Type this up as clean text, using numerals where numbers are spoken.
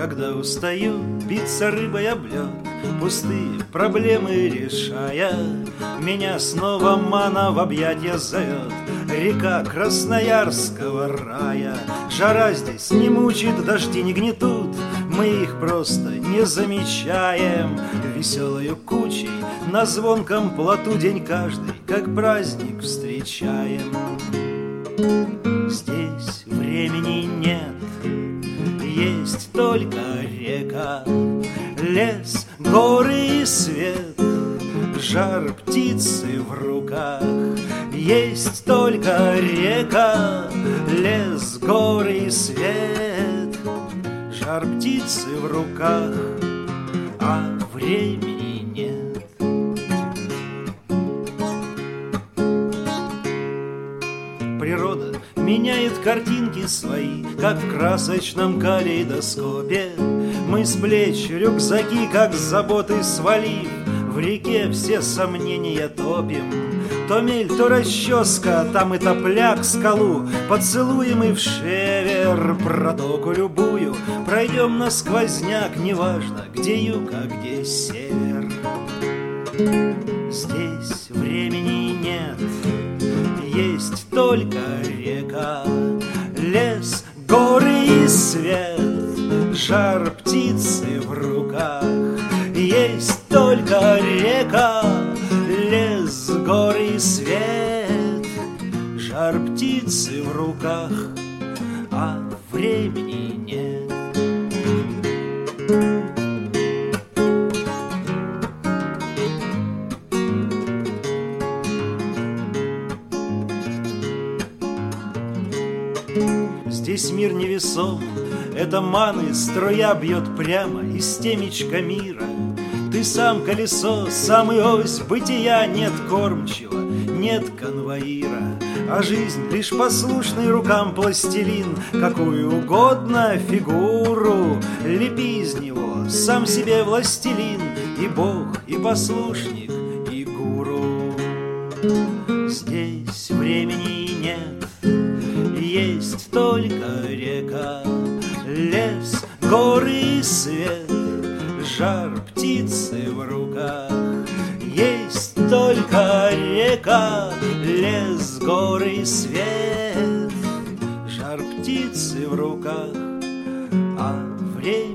когда устаю биться рыбой об лед, пустые проблемы решая, меня снова мана в объятья зовет. Река Красноярского рая. Жара здесь не мучит, дожди не гнетут, мы их просто не замечаем. Веселою кучей на звонком плоту день каждый, как праздник, встречаем. Здесь времени нет, есть только река, лес, горы и свет, жар птицы в руках. Есть только река, лес, горы и свет, жар птицы в руках, а времени нет. Природа меняет картинки свои, как в красочном калейдоскопе. Мы с плеч рюкзаки, как заботы свалив, в реке все сомнения топим. То мель, то расческа, там и топляк скалу, поцелуем и в шевер протоку любую. Пройдем на сквозняк, неважно, где юг, а где север. Здесь времени нет, есть только река, лес, горы и свет, жар птицы в руках. Есть только река, лес, горы и свет, жар птицы в руках, а времени нет. Здесь мир невесом, это маны струя бьет прямо из темечка мира. Ты сам колесо, сам и ось бытия, нет кормчего, нет конвоира, а жизнь лишь послушный рукам пластилин. Какую угодно фигуру лепи из него, сам себе властелин, и бог, и послушник, и гуру. Здесь времени нет, есть только река, лес, горы и свет, жар птицы в руках. Есть только река, лес, горы и свет, жар птицы в руках, а время